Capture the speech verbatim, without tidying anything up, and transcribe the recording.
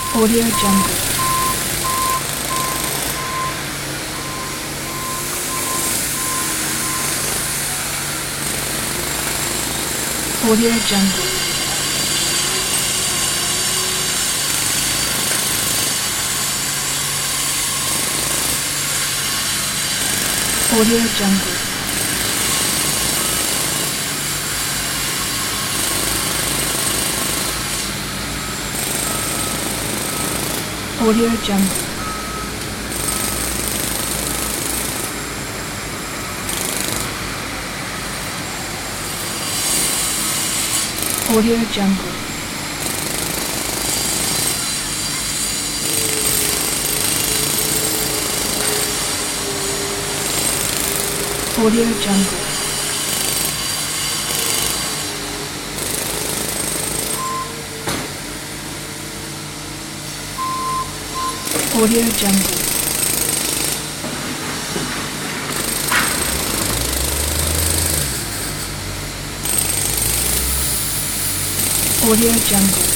Audio Jungle. Audio Jungle. Audio Jungle. Audio Jungle. Audio Jungle. Audio Jungle. Audio Jungle. Audio Jungle.